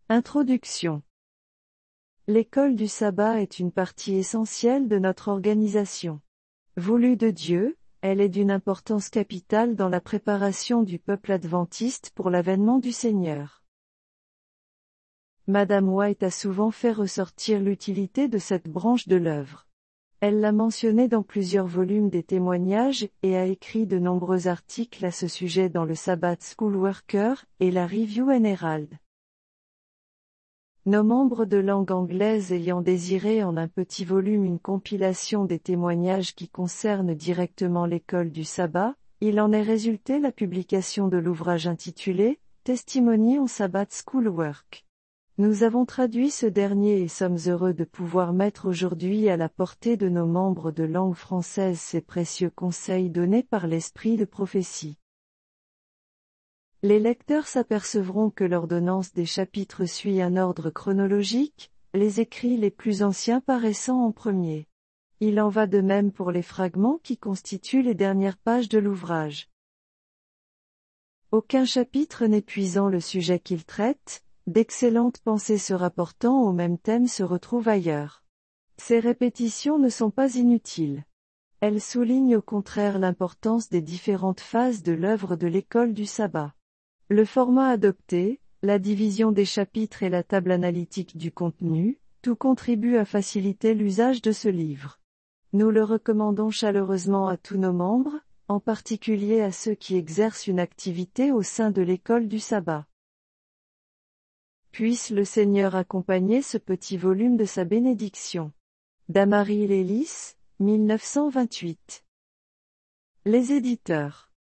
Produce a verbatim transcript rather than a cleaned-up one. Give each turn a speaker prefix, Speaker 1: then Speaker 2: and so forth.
Speaker 1: Introduction. L'école du sabbat est une partie essentielle de notre organisation. Voulue de Dieu, elle est d'une importance capitale dans la préparation du peuple adventiste pour l'avènement du Seigneur. Madame White a souvent fait ressortir l'utilité de cette branche de l'œuvre. Elle l'a mentionné dans plusieurs volumes des témoignages et a écrit de nombreux articles à ce sujet dans le Sabbath School Worker et la Review and Herald. Nos membres de langue anglaise ayant désiré en un petit volume une compilation des témoignages qui concernent directement l'école du sabbat, il en est résulté la publication de l'ouvrage intitulé « Testimony on Sabbath School Work ». Nous avons traduit ce dernier et sommes heureux de pouvoir mettre aujourd'hui à la portée de nos membres de langue française ces précieux conseils donnés par l'esprit de prophétie. Les lecteurs s'apercevront que l'ordonnance des chapitres suit un ordre chronologique, les écrits les plus anciens paraissant en premier. Il en va de même pour les fragments qui constituent les dernières pages de l'ouvrage. Aucun chapitre n'épuisant le sujet qu'il traite, d'excellentes pensées se rapportant au même thème se retrouvent ailleurs. Ces répétitions ne sont pas inutiles. Elles soulignent au contraire l'importance des différentes phases de l'œuvre de l'école du sabbat. Le format adopté, la division des chapitres et la table analytique du contenu, tout contribue à faciliter l'usage de ce livre. Nous le recommandons chaleureusement à tous nos membres, en particulier à ceux qui exercent une activité au sein de l'école du sabbat. Puisse le Seigneur accompagner ce petit volume de sa bénédiction. Damary Lélis, mille neuf cent vingt-huit. Les éditeurs.